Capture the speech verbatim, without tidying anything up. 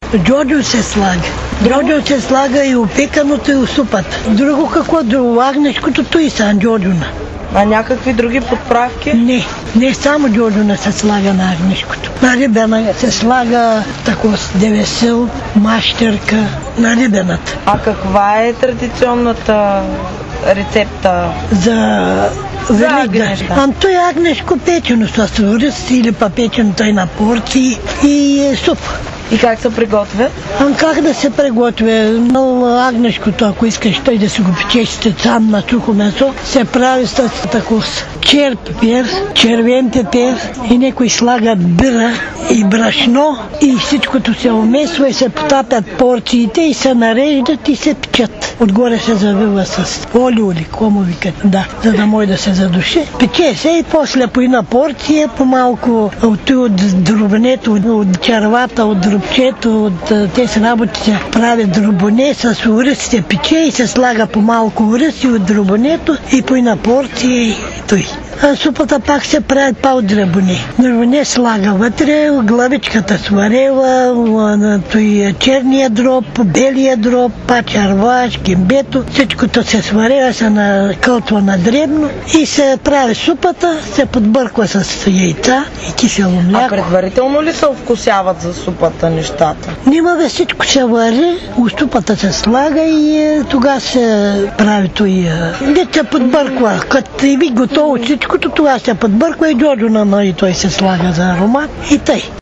Джоджо се слага. Джоджо се слага и опеканото, и усупата. Друго какво? Друго агнешкото, той са джоджона. А някакви други подправки? Не, не само джоджона се слага на агнешкото. На рибена се слага тако с девесел, мащерка на рибената. А каква е традиционната рецепта за Великден? А той е агнешко печено с рис или па печено той на порции и е суп. И как се приготвя? А как да се приготвя? Агнешкото, ако искаш той да си го печеш сам на сухо месо, се прави с тако чер пепер, червен пепер и някой слага бира и брашно и всичкото се умесва и се потапят порциите и се нареждат и се печат. Отгоре се завива с олио или комо викат, да, за да може да се задуши. Пече се и после по една порция, по-малко от, от дробнето, от червата, от дробчето, от тези работи се прави дробоне, с ориз се пече и се слага по-малко ориз и от дробонето и по една порция и той. А супата пак се прави по дребоне. Дробоне слага вътре, главичката сварела, той черния дроб, белия дроб, пачарваш, кимбето. Всичкото се сварела, се накълтва на дребно и се прави супата, се подбърква с яйца и кисело мляко. А предварително ли се овкусяват за супата нещата? Нима бе, всичко се вари, супата се слага и тогава се прави той. Дет се подбърква, като и ви готово всичкото, тогава се подбърква и джоджона, и той се слага за аромат и тъй.